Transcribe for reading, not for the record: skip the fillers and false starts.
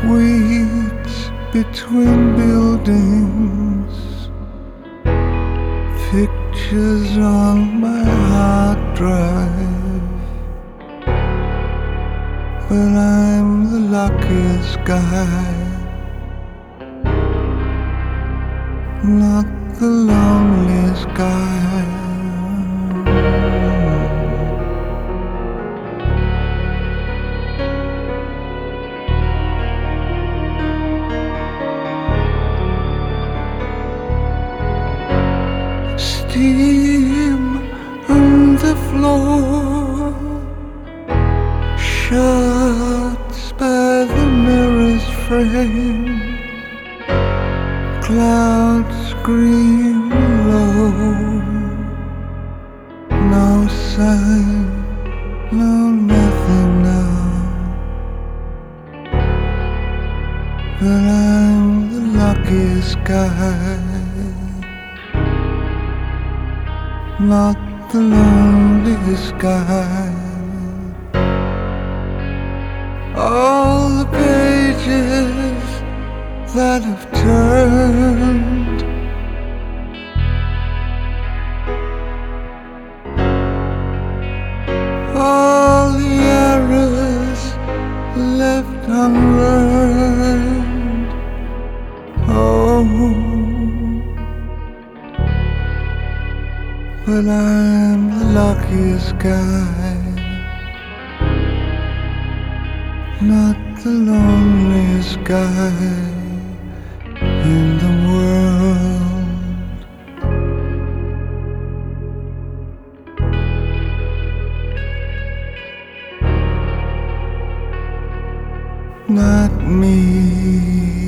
Weeds between buildings, pictures on my hard drive. But I'm the luckiest guy, not the loneliest guy. Steam on the floor, shots by the mirror's frame, clouds scream low, no sign, no nothing now. But I'm the luckiest guy, not the loneliest guy. All the pages that have turned, all the errors left unlearned. Oh, but I'm the luckiest guy, not the loneliest guy in the world. Not me.